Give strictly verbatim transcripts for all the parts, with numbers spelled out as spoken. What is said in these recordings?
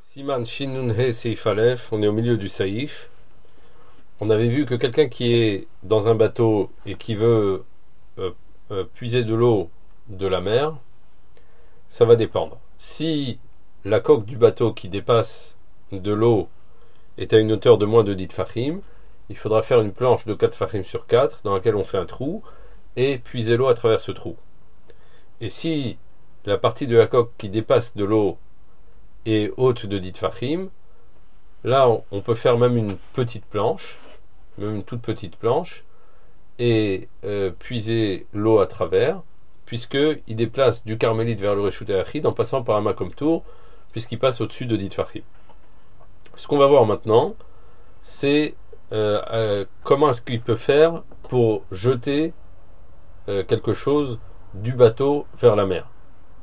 Siman Shin Nun He Seif Aleph, on est au milieu du Saïf. On avait vu que quelqu'un qui est dans un bateau et qui veut euh, euh, puiser de l'eau de la mer, ça va dépendre. Si la coque du bateau qui dépasse de l'eau est à une hauteur de moins de dix tfachim, il faudra faire une planche de quatre tfachim sur quatre dans laquelle on fait un trou et puiser l'eau à travers ce trou. Et si la partie de la coque qui dépasse de l'eau est haute de dix tfachim, là on peut faire même une petite planche, même une toute petite planche, et euh, puiser l'eau à travers, puisqu'il déplace du carmélite vers le Reshut HaYachid en passant par un Makom Tour, puisqu'il passe au-dessus de dix tfachim. Ce qu'on va voir maintenant, c'est euh, euh, comment est-ce qu'il peut faire pour jeter euh, quelque chose du bateau vers la mer.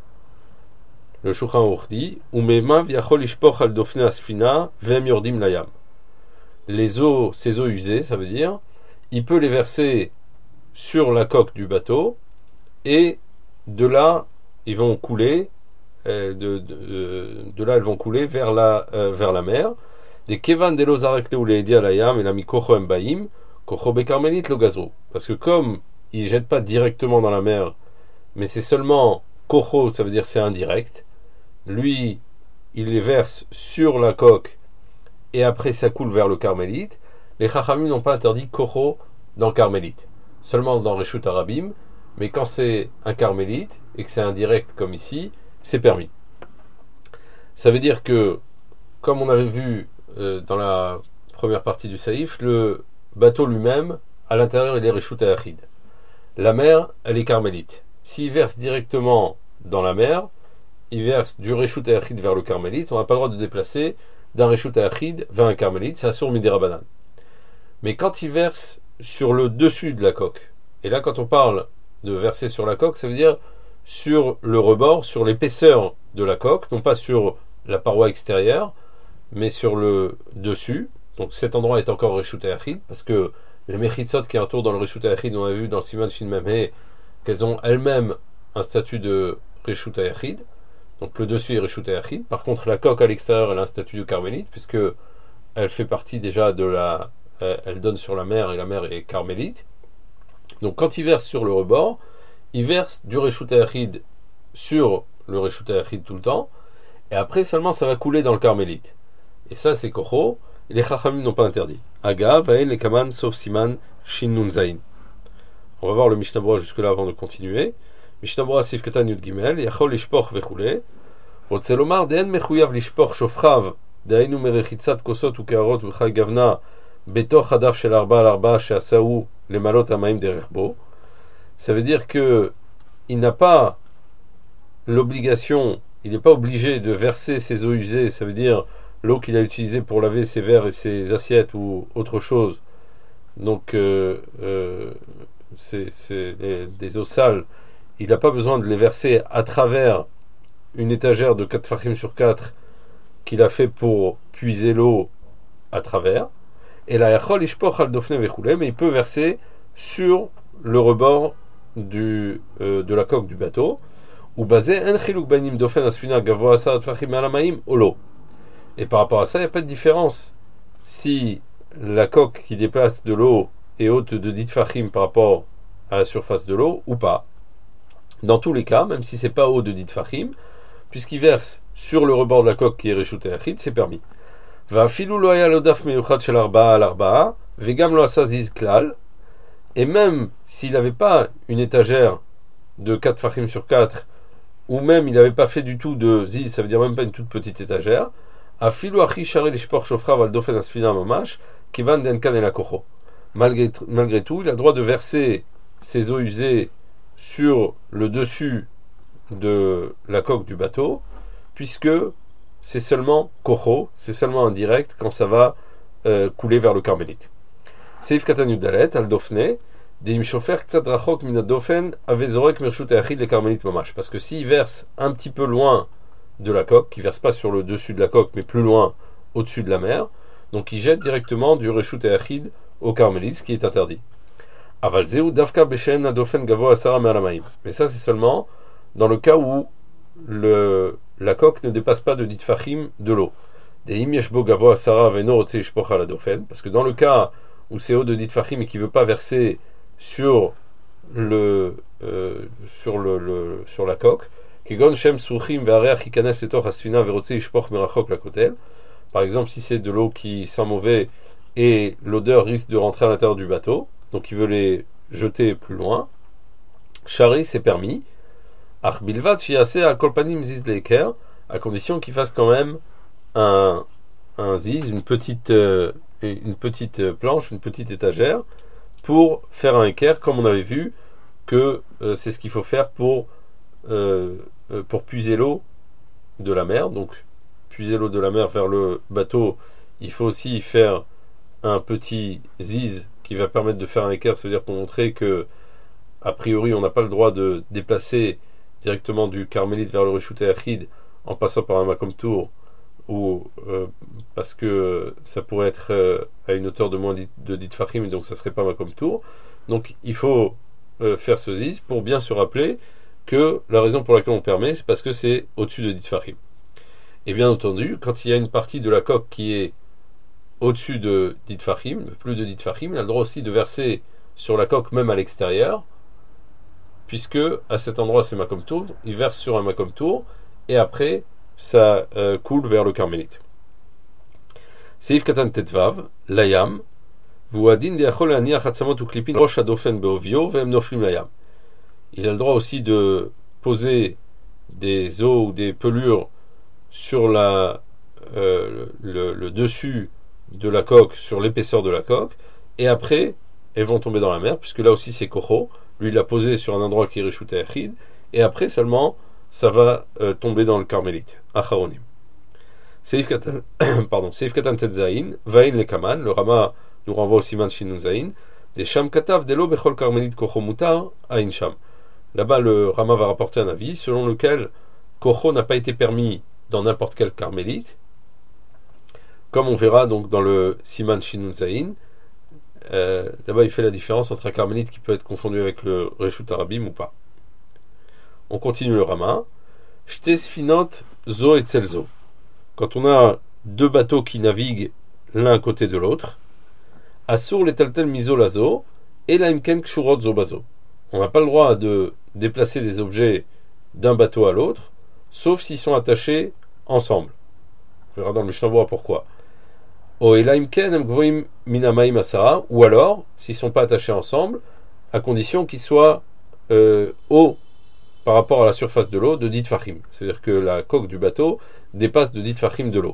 Le Shulchan Aruch dit Umemav yachol ishpoch al dofne asfina ve'em yordim layam. Les eaux, ces eaux usées, ça veut dire, il peut les verser sur la coque du bateau et de là, ils vont couler, euh, de, de, de là, elles vont couler vers la, euh, vers la mer. Des kevan de l'ozarek le'uleidi alayam et la mikocho embaim kocho bekarmelit lo gazo. Parce que comme ils ne jettent pas directement dans la mer, mais c'est seulement kocho, ça veut dire c'est indirect. Lui, il les verse sur la coque et après ça coule vers le carmélite. Les chachamim n'ont pas interdit kocho dans le carmélite, seulement dans Reshut Harabim, mais quand c'est un carmélite et que c'est indirect comme ici, c'est permis. Ça veut dire que, comme on avait vu euh, dans la première partie du Saïf, le bateau lui-même, à l'intérieur, il est Reshut HaYachid. La mer, elle est carmélite. S'il verse directement dans la mer, il verse du Reshut HaYachid vers le carmélite, on n'a pas le droit de déplacer d'un Reshut HaYachid vers un carmélite, c'est assur midei Rabbanan. Mais quand il verse sur le dessus de la coque, et là quand on parle de verser sur la coque, ça veut dire sur le rebord, sur l'épaisseur de la coque, non pas sur la paroi extérieure, mais sur le dessus. Donc cet endroit est encore Reshut HaYachid, parce que les Mechitzot qui entourent dans le Reshut HaYachid, on a vu dans le Siman Shin Memhe qu'elles ont elles-mêmes un statut de Reshut HaYachid. Donc le dessus est Reshut HaYachid. Par contre, la coque à l'extérieur, elle a un statut de carmélite, puisque elle fait partie déjà de la... Elle donne sur la mer, et la mer est carmélite. Donc quand il verse sur le rebord, il verse du Reshut HaYachid sur le Reshut HaYachid tout le temps, et après seulement ça va couler dans le carmélite. Et ça c'est kocho, et les chachamim n'ont pas interdit. Aga, vael et kaman, sauf siman, shin nun zayin. On va voir le Mishnah Berurah jusque-là avant de continuer. Mishnah Berurah Sif Katan Yud Gimel, Yachol Lishpoch Vechule, רוצה לומר, דאין מחויב לשפוך שופכיו, דהיינו מרחיצת כוסות וקערות וחי גוונה, בתוך הדף של ארבע על ארבע שעשהו למלות המים דרך בו. Ça veut dire que il n'a pas l'obligation, il n'est pas obligé de verser ses eaux usées, ça veut dire l'eau qu'il a utilisée pour laver ses verres et ses assiettes ou autre chose. Donc, euh, euh, c'est, c'est les, des eaux sales. Il n'a pas besoin de les verser à travers une étagère de quatre tfachim sur quatre qu'il a fait pour puiser l'eau à travers. Et la yachol ishpoch al dofne vechule, mais il peut verser sur le rebord du, euh, de la coque du bateau. Ou basé en chiluk banim dofen asfina gavoa asar tfachim alamaim olo. Et par rapport à ça, il n'y a pas de différence si la coque qui déplace de l'eau est haute de dix tfachim par rapport à la surface de l'eau ou pas. Dans tous les cas, même si c'est pas haut de dix tfachim, puisqu'il verse sur le rebord de la coque qui est Reshut HaYachid, c'est permis. Va'afilu lo haya lo daf meyuchad shel arba'a al arba'a, vegam lo asa ziz klal, et même s'il n'avait pas une étagère de quatre tfachim sur quatre, ou même il n'avait pas fait du tout de ziz, ça veut dire même pas une toute petite étagère, afilu achi share lishpoch shofrav al dofen asfina mamash, kivan denkan el hakocho. Malgré malgré tout, il a le droit de verser ses eaux usées sur le dessus de la coque du bateau, puisque c'est seulement kocho, c'est seulement indirect quand ça va euh, couler vers le carmélite. Seif katan yudalet al dofne deim shofer ktsat rachok min hadofen avezorek mershut hayachid le carmélite mamash, parce que s'il verse un petit peu loin de la coque, il verse pas sur le dessus de la coque mais plus loin au-dessus de la mer, donc il jette directement du Reshut HaYachid au carmélite, ce qui est interdit. Aval zeu davka beshen hadofen gavoa asara me'alamaim, mais ça c'est seulement dans le cas où le, la coque ne dépasse pas de dix tfachim de l'eau. Des im yeshbo gavo asara veno rotse ishpoch ala dofen, parce que dans le cas où c'est haut de dit fachim et qui veut pas verser sur le euh, sur le, le sur la coque, kegon shem suchim ve'areach ikanes letoch hasfina verotse ishpoch merachok lakotel. Par exemple, si c'est de l'eau qui sent mauvais et l'odeur risque de rentrer à l'intérieur du bateau, donc il veut les jeter plus loin, Shari c'est permis, Ach bilvat shiase al kolpanim ziz leiker, à condition qu'il fasse quand même un, un ziz, une petite, euh, une petite planche, une petite étagère, pour faire un équerre, comme on avait vu que euh, c'est ce qu'il faut faire pour, euh, pour puiser l'eau de la mer. Donc, puiser l'eau de la mer vers le bateau, il faut aussi faire un petit ziz qui va permettre de faire un équerre. Ça veut dire pour montrer que, a priori, on n'a pas le droit de déplacer directement du Carmélite vers le Reshut Yachid en passant par un Makom Tour, ou euh, parce que ça pourrait être euh, à une hauteur de moins de dix Fahim, et donc ça ne serait pas Makom Tour. Donc il faut euh, faire ce ziz pour bien se rappeler que la raison pour laquelle on permet, c'est parce que c'est au-dessus de dix Fahim. Et bien entendu, quand il y a une partie de la coque qui est au-dessus de dix Fahim, plus de dix Fahim, il a le droit aussi de verser sur la coque, même à l'extérieur, puisque à cet endroit c'est Makom Tour, il verse sur un Makom Tour, et après ça euh, coule vers le Carmélite. Seif Katan Tetvav, Layam, Vuadin Diachol Aniach Hatzamot Uklipin Rosh Adofen Beovio, Vem Noflim Layam. Il a le droit aussi de poser des os ou des pelures sur la, euh, le, le dessus de la coque, sur l'épaisseur de la coque, et après elles vont tomber dans la mer, puisque là aussi c'est Kocho. Lui, il l'a posé sur un endroit qui est Reshut Yachid, et après seulement, ça va euh, tomber dans le Carmélite. Acharonim. Seif Katan, pardon, Seif Katan Tetzaïn, Vaïn le Kaman, le Rama nous renvoie au Siman Shinun Zaïn, des Sham Katav, Delo Bechol Carmélite Kocho Mutar, Aïn Sham. Là-bas, le Rama va rapporter un avis selon lequel Kocho n'a pas été permis dans n'importe quel Carmélite, comme on verra donc dans le Siman Shinun Zaïn. Euh, là-bas il fait la différence entre un carmélite qui peut être confondu avec le Reshut Arabim ou pas. On continue le Rama. Shtes finot zo et zo. Quand on a deux bateaux qui naviguent l'un à côté de l'autre, Asur le taltel miso lazo et la imken kshurot zo bazo. On n'a pas le droit de déplacer des objets d'un bateau à l'autre, sauf s'ils sont attachés ensemble. On verra dans le Mishnah Berurah pourquoi. Ou alors, s'ils ne sont pas attachés ensemble, à condition qu'ils soient euh, hauts par rapport à la surface de l'eau de dix Fahim. C'est-à-dire que la coque du bateau dépasse de dix Fahim de l'eau.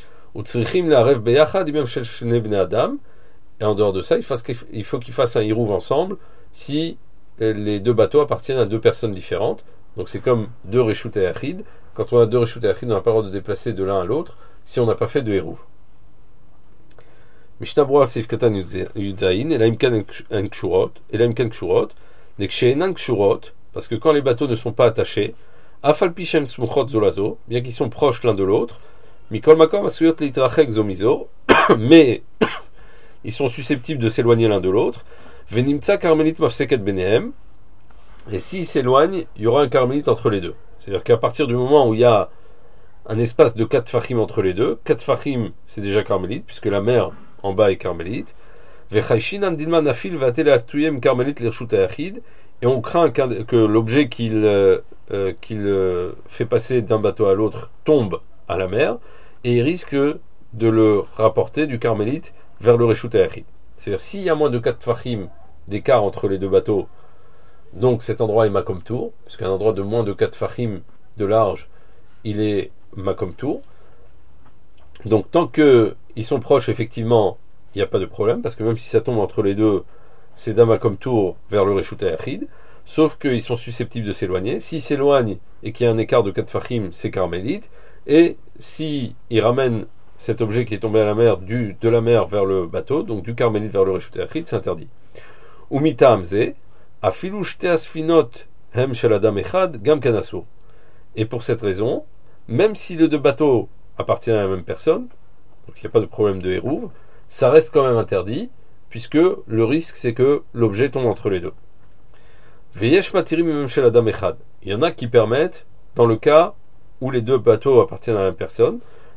Et en dehors de ça, il faut qu'ils fassent un hirouv ensemble si les deux bateaux appartiennent à deux personnes différentes. Donc c'est comme deux Reshut Yachid. Quand on a deux Reshut Yachid, on n'a pas le droit de déplacer de l'un à l'autre si on n'a pas fait de hirouv. Mishnah Berurah Seif Katan Yudzaïn, et là imkan en kshurot, et là imkan kshurot, dès que chez enan kshurot, parce que quand les bateaux ne sont pas attachés, afal pichem smuchot zolazo, bien qu'ils sont proches l'un de l'autre, mikol makom asuyot litrachek zomizo, mais ils sont susceptibles de s'éloigner l'un de l'autre, venimtsa karmelit mafseket benehem, et s'ils s'éloignent, il y aura un carmélite entre les deux. C'est-à-dire qu'à partir du moment où il y a un espace de quatre fachim entre les deux, quatre fachim c'est déjà carmélite, puisque la mer en bas est carmélite. Et on craint que l'objet qu'il, euh, qu'il euh, fait passer d'un bateau à l'autre tombe à la mer, et il risque de le rapporter du carmélite vers le Reshut Yachid. C'est-à-dire s'il y a moins de quatre fachim d'écart entre les deux bateaux, donc cet endroit est Makom Tour, puisqu'un endroit de moins de quatre fachim de large, il est Makom Tour. Donc tant qu'ils sont proches, effectivement, il n'y a pas de problème, parce que même si ça tombe entre les deux, c'est d'un Makom Tour vers le Reshut Yachid, sauf qu'ils sont susceptibles de s'éloigner. S'ils s'éloignent et qu'il y a un écart de quatre fachim, c'est carmélite, et s'ils ramènent cet objet qui est tombé à la mer, du, de la mer vers le bateau, donc du carmélite vers le Reshut Yachid, c'est interdit. Umita amze, afilu shte asfinot hem shel adam echad gam kan asur. Et pour cette raison, même si les deux bateaux appartiennent à la même personne, donc il n'y a pas de problème de hérouve, ça reste quand même interdit, puisque le risque c'est que l'objet tombe entre les deux. Veyesh matirim même shel adam echad. Il y en a qui permettent, dans le cas où les deux bateaux appartiennent à la même personne,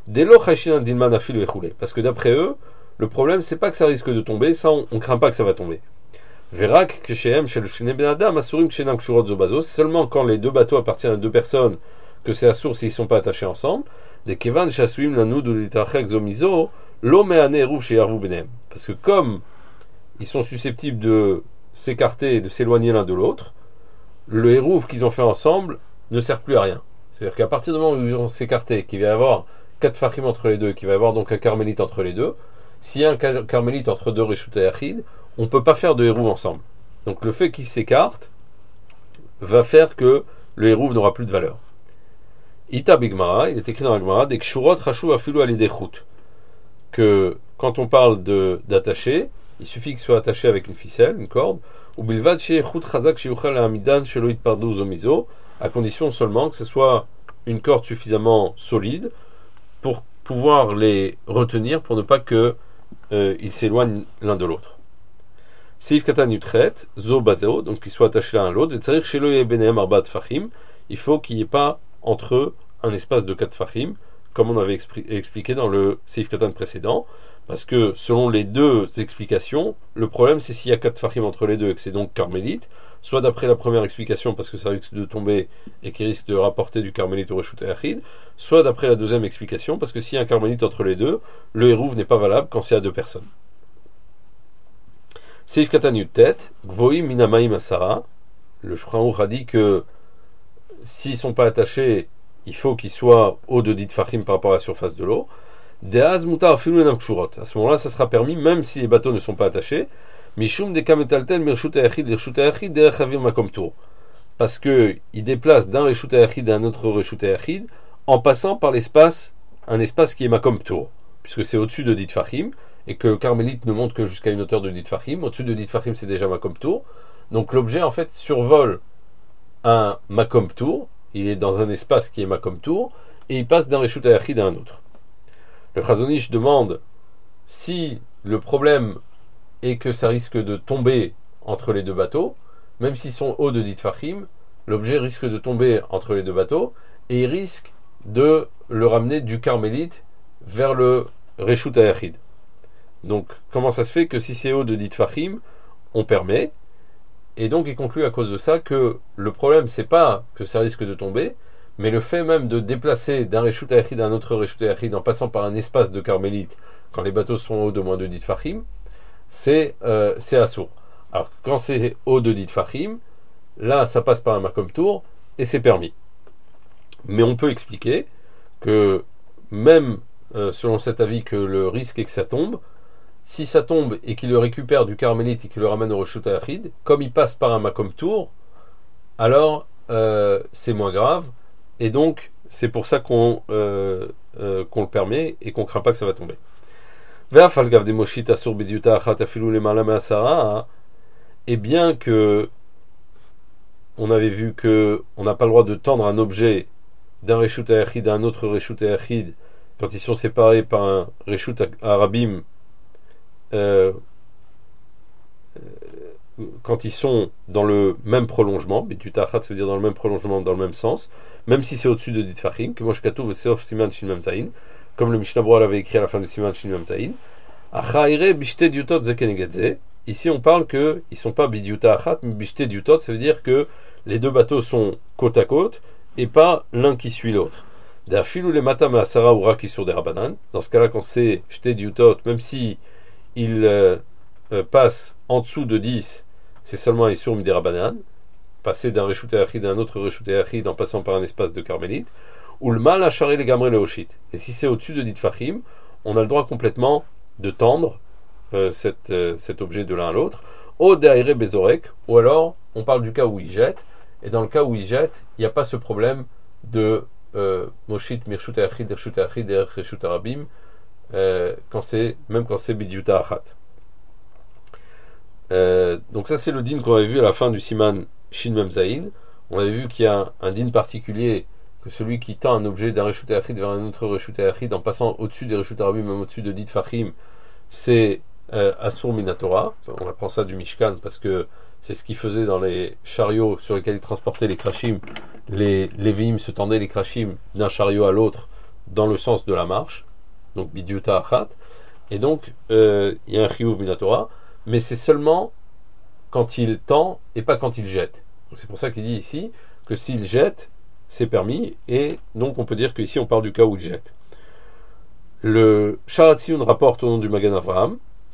Delo Chayshinan Dilman Afilu Echule. Parce que d'après eux, le problème, c'est pas que ça risque de tomber, ça, on, on craint pas que ça va tomber. Verak Keshem Shel Shene Ben Adam Asurim Kshenam Kshurot Zobazo. C'est seulement quand les deux bateaux appartiennent à deux personnes que c'est assour s'ils ne sont pas attachés ensemble. Des Kevan Shasuim Lanud ou Litrachek Zomizo, Lo Meane Eruv Sheyarvu Benem. Parce que comme ils sont susceptibles de s'écarter et de s'éloigner l'un de l'autre, le Eruv qu'ils ont fait ensemble ne sert plus à rien. C'est-à-dire qu'à partir du moment où ils vont s'écarter, qu'il va y avoir quatre fachim entre les deux, qu'il va y avoir donc un carmélite entre les deux, s'il y a un car- carmélite entre deux Reshut et Achid, on ne peut pas faire de Eruv ensemble. Donc le fait qu'ils s'écartent va faire que le Eruv n'aura plus de valeur. Ita Bigmara, il est écrit dans la Gemara, des Kshurot Rashu Afilu Alidechut, que quand on parle de, d'attacher, il suffit qu'il soit attaché avec une ficelle, une corde, ou bilvad sheyechut chazak sheyuchal ha'amidan shelo yitpardu zomizo, à condition seulement que ce soit une corde suffisamment solide pour pouvoir les retenir, pour ne pas qu'ils euh, s'éloignent l'un de l'autre. Seif katan yutret, zo bazeo, donc qu'ils soient attachés l'un à l'autre, et tzarich shelo yebenehem arba tfachim, il faut qu'il n'y ait pas entre eux un espace de quatre fachim, comme on avait expri- expliqué dans le Seif Katan précédent, parce que selon les deux explications, le problème c'est s'il y a quatre fachim entre les deux et que c'est donc carmélite, soit d'après la première explication parce que ça risque de tomber et qui risque de rapporter du carmélite au Reshut Achid, soit d'après la deuxième explication parce que s'il y a un carmélite entre les deux, le hérouv n'est pas valable quand c'est à deux personnes. Seif Katan Yutet, Gvoim Minamaim Asara, le Shulchan Aruch a dit que s'ils ne sont pas attachés, il faut qu'ils soient haut de dix fachim par rapport à la surface de l'eau. Deaz mutar afilu enam kshurot. À ce moment-là, ça sera permis, même si les bateaux ne sont pas attachés. Mishum de kametaltel mirshut ha'achid l'irshut ha'achid derech havir makom tour. Parce que il déplace d'un reshut ha'achid à un autre reshut ha'achid en passant par l'espace, un espace qui est makom tour, puisque c'est au-dessus de dix fachim et que le carmélite ne monte que jusqu'à une hauteur de dix fachim. Au-dessus de dix fachim, c'est déjà makom tour. Donc l'objet en fait survole un makom tour. Il est dans un espace qui est makom tour et il passe d'un reshut ha'achid à un autre. Le Chazon Ish demande si le problème est que ça risque de tomber entre les deux bateaux, même s'ils sont hauts de dix fachim, l'objet risque de tomber entre les deux bateaux et il risque de le ramener du carmélite vers le reshut ha'achid. Donc, comment ça se fait que si c'est haut de dix fachim, on permet, et donc il conclut à cause de ça que le problème c'est pas que ça risque de tomber, mais le fait même de déplacer d'un reshut ha'achid à un autre reshut ha'achid en passant par un espace de carmélite quand les bateaux sont hauts de moins de dix fachim, c'est euh, c'est assour. Alors quand c'est haut de dix fachim, là ça passe par un makom tour et c'est permis. Mais on peut expliquer que même euh, selon cet avis que le risque est que ça tombe, si ça tombe et qu'il le récupère du carmélite et qu'il le ramène au reshut ha'achid, comme il passe par un makom tour, alors euh, c'est moins grave. Et donc, c'est pour ça qu'on, euh, euh, qu'on le permet et qu'on ne craint pas que ça va tomber. Et bien que on avait vu que on n'a pas le droit de tendre un objet d'un reshut ha'achid à un autre reshut ha'achid quand ils sont séparés par un reshut harabim, euh, quand ils sont dans le même prolongement, bidut achat, ça veut dire dans le même prolongement, dans le même sens, même si c'est au-dessus de dix fachim, que mosh katuv seof siman shin mem zayin, comme le Mishnah Berurah l'avait écrit à la fin du siman shin mem zayin. Achaire bishte diutot zekenegedze. Ici, on parle que ils sont pas bidiuta achat, mais bishte diutot, ça veut dire que les deux bateaux sont côte à côte et pas l'un qui suit l'autre. D'afilu le matam asara ou raki sur des rabanan. Dans ce cas-là, quand c'est shte diutot, même si il euh, euh, passe en dessous de dix, c'est seulement un Isur Midei Rabbanan, passer d'un reshut ha'achid à un autre reshut ha'achid en passant par un espace de carmélite, ou le mal à charrer les gamré le hoshit. Et si c'est au-dessus de dix fachim, on a le droit complètement de tendre euh, cette, euh, cet objet de l'un à l'autre, au de'aire bezorek, ou alors on parle du cas où il jette, et dans le cas où il jette, il n'y a pas ce problème de euh, moshit mirshut ha'achid, reshut ha'achid, reshut harabim, euh, quand c'est, même quand c'est bidyuta achat. Euh, donc ça c'est le din qu'on avait vu à la fin du siman shin mem zayin. On avait vu qu'il y a un, un din particulier, que celui qui tend un objet d'un reshut ha'achid vers un autre reshut ha'achid en passant au-dessus des reshut harabim, même au-dessus de dix fachim, c'est euh, asur minatora. On apprend ça du Mishkan parce que c'est ce qu'ils faisaient dans les chariots sur lesquels ils transportaient les krashim. Les lévi'im se tendaient les krashim d'un chariot à l'autre dans le sens de la marche, donc bidyuta achat, et donc euh, il y a un chiyuv minatora, mais c'est seulement quand il tend et pas quand il jette. C'est pour ça qu'il dit ici que s'il jette, c'est permis, et donc on peut dire qu'ici on parle du cas où il jette. Le Sharatzion rapporte au nom du Magan Avraham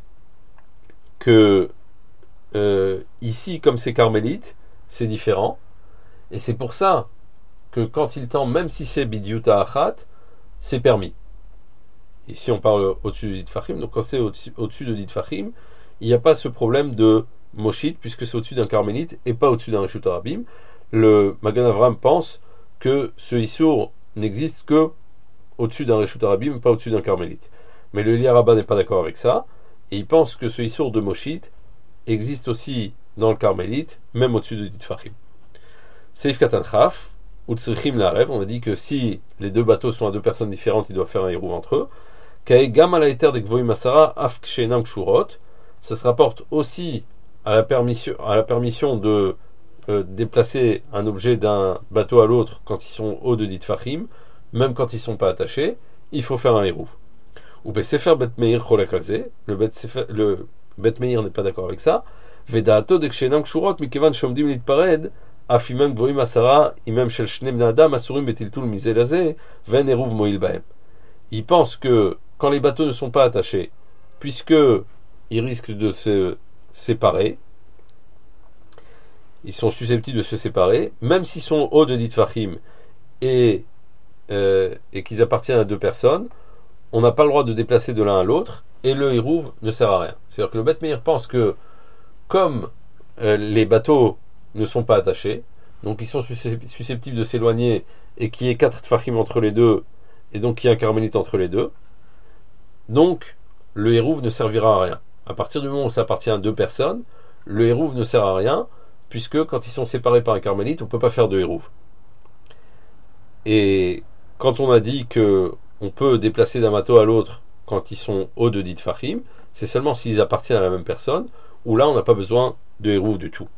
que euh, ici, comme c'est carmélite, c'est différent, et c'est pour ça que quand il tend, même si c'est bidyuta achat, c'est permis. Ici on parle au-dessus de Ditfachim, donc quand c'est au-dessus, au-dessus de Ditfachim, il n'y a pas ce problème de Moshit, puisque c'est au-dessus d'un carmélite et pas au-dessus d'un Reshut Harabim. Le Magan Avraham pense que ce Issour n'existe que au-dessus d'un Reshut Harabim, pas au-dessus d'un carmélite. Mais le Eli Rabba n'est pas d'accord avec ça, et il pense que ce Issour de Moshit existe aussi dans le carmélite, même au-dessus de Ditfachim. Seif Katan Chaf, ou Tzrichim Larev, on a dit que si les deux bateaux sont à deux personnes différentes, ils doivent faire un hérouve entre eux. Kae Gam ala Eter de Gvoim Asara, Af Kshenam Kshurot, ça se rapporte aussi à la permission, à la permission de euh, déplacer un objet d'un bateau à l'autre quand ils sont hauts de Ditfachim, même quand ils ne sont pas attachés, il faut faire un hérouve. Ou Besefer Bet Meir Cholakalze, le Bet Sefer, le Bet Meir n'est pas d'accord avec ça. Vedaato de Kshenam Kshurot, Mikevan Shomdim Litpared, Afimem Gvoim Asara, Imem Shel Shne Bnei Adam, Asurim Betiltul Mizelazé, Ven Hérouve Moil Baem. Il pense que quand les bateaux ne sont pas attachés, puisque ils risquent de se séparer, ils sont susceptibles de se séparer, même s'ils sont hauts de Ditfachim et, euh, et qu'ils appartiennent à deux personnes, on n'a pas le droit de déplacer de l'un à l'autre, et le hérouve ne sert à rien. C'est-à-dire que le Bet Meir pense que, comme euh, les bateaux ne sont pas attachés, donc ils sont susceptibles de s'éloigner, et qu'il y ait quatre Tfachim entre les deux, et donc qu'il y ait un carmélite entre les deux, donc le hérouve ne servira à rien. À partir du moment où ça appartient à deux personnes, le hérouve ne sert à rien, puisque quand ils sont séparés par un carmélite, on ne peut pas faire de hérouve. Et quand on a dit que on peut déplacer d'un bateau à l'autre quand ils sont hauts de Ditfachim, c'est seulement s'ils appartiennent à la même personne, où là on n'a pas besoin de hérouve du tout.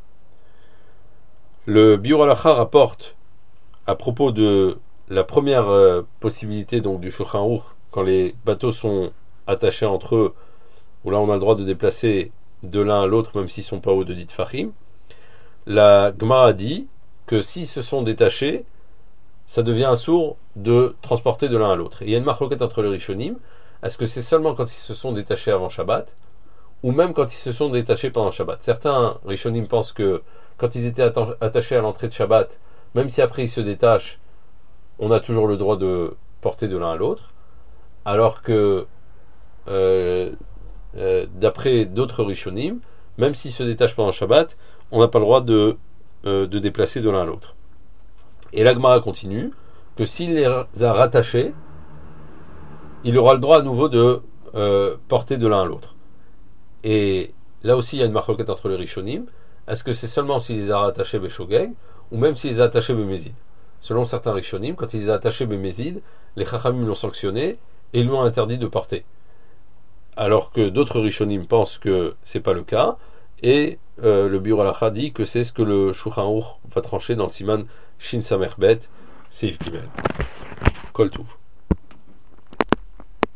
Le Biur Halacha rapporte à propos de la première euh, possibilité donc du Shulchan Aruch, quand les bateaux sont attachés entre eux, où là on a le droit de déplacer de l'un à l'autre même s'ils ne sont pas hauts de Ditfachim, la Gemara dit que s'ils se sont détachés, ça devient un sourd de transporter de l'un à l'autre. Et il y a une marloquette entre les Rishonim, est-ce que c'est seulement quand ils se sont détachés avant Shabbat, ou même quand ils se sont détachés pendant Shabbat? Certains Rishonim pensent que quand ils étaient attachés à l'entrée de Shabbat, même si après ils se détachent, on a toujours le droit de porter de l'un à l'autre, alors que euh, euh, d'après d'autres Rishonim, même s'ils se détachent pendant Shabbat, on n'a pas le droit de, euh, de déplacer de l'un à l'autre. Et la Gemara continue que s'il les a rattachés, il aura le droit à nouveau de euh, porter de l'un à l'autre. Et là aussi, il y a une marloquette entre les Rishonim. Est-ce que c'est seulement s'il les a rattachés Beshogeg, ou même s'il les a attachés Bemezid? Selon certains Rishonim, quand il les a attachés Bemezid, les Chachamim l'ont sanctionné et lui ont interdit de porter. Alors que d'autres Rishonim pensent que c'est pas le cas, et euh, le Biur Halacha dit que c'est ce que le Shulchan Aruch va trancher dans le Siman Shin Samer Bet Seif Gimel. Kol Tuv.